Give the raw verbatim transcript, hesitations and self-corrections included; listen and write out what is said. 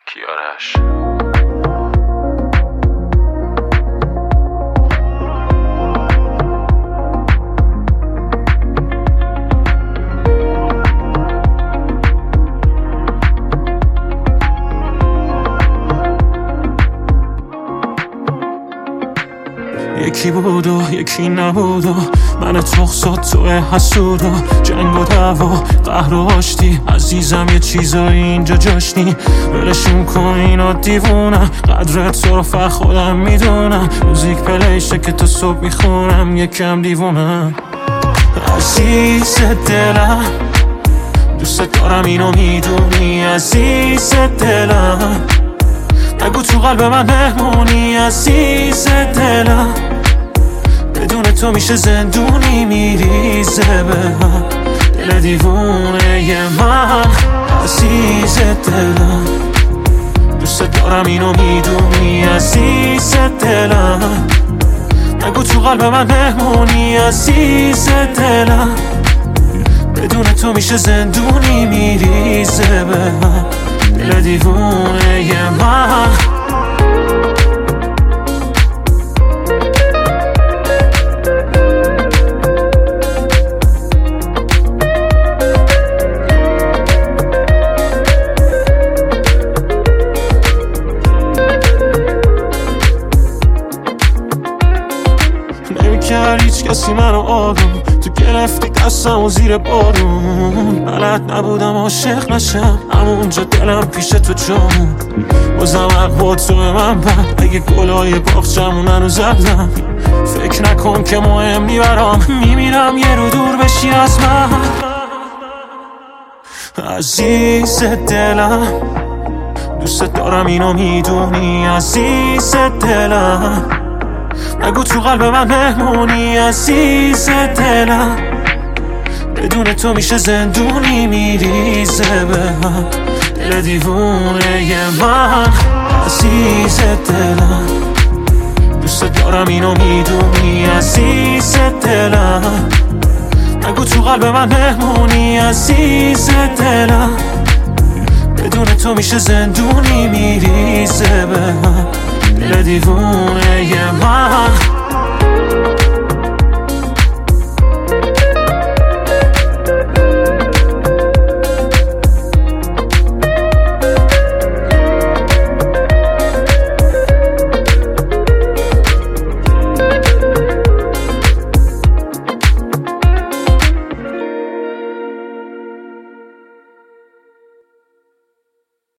کیارش. یکی بود و یکی نبود و من تخصات توی حسود و جنگ و دعوا قهر و آشتی. عزیزم یه چیزایی اینجا جاشتی، ولشون کن اینا دیوونم. قدرت تو رو فقط خودم میدونم، موزیک پلیشه که تا صبح میخونم. یکم دیوونم عزیز دلم، دوست دارم اینو میدونی عزیز دلم. نگو تو قلب من مهمونی عزیز دلم، بدون تو میشه زندونی میریزه به هم. دل دیوونه ی من عزیز دلم، دوست دارم اینو میدونی عزیز دلم. نگو تو قلب من مهمونی عزیز دلم، بدون تو میشه زندونی میریزه به هم. دل دیوونه ی من. نمیکرد هیچ کسی منو آروم، تو گرفتی دستم و زیر بارون. بلد نبودم عاشق نشم، همونجا دلم پیش تو جامون. بازم حق تو به من بد، اگه گلای باغچمون هنو زدم. فکر نکن که مهم نی برام، میمیرم یه رو دور بشی از من عزیز دلم. دوست دارم اینو میدونی عزیز دلم. نگو تو قلب من مهمونی عزیز دلم، بدون تو میشه زندونی میریزه به هم. دل دیوونه ی من عزیز دلم، دوست دارم اینو میدونی عزیز دلم. نگو تو قلب من مهمونی عزیز دلم، بدون تو میشه زندونی میریزه به هم. دل دیوونه ی من.